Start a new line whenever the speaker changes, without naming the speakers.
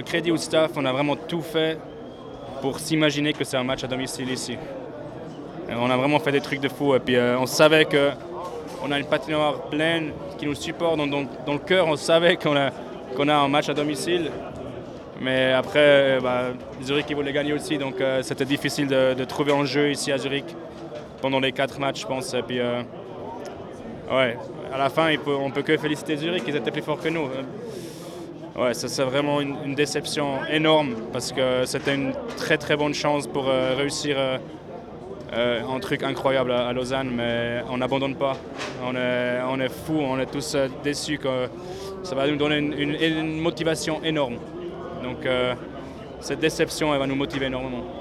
crédit au staff, on a vraiment tout fait pour s'imaginer que c'est un match à domicile ici. Et on a vraiment fait des trucs de fou. Et puis on savait qu'on a une patinoire pleine qui nous supporte. Dans le cœur, on savait qu'on a un match à domicile. Mais après, Zurich ils voulaient gagner aussi. Donc c'était difficile de trouver un jeu ici à Zurich pendant les 4 matchs, je pense. Et puis, ouais, à la fin, on ne peut que féliciter Zurich. Ils étaient plus forts que nous. Ouais, ça c'est vraiment une déception énorme parce que c'était une très très bonne chance pour réussir un truc incroyable à Lausanne, mais on n'abandonne pas. On est fous, on est tous déçus que ça va nous donner une motivation énorme. Donc cette déception, elle va nous motiver énormément.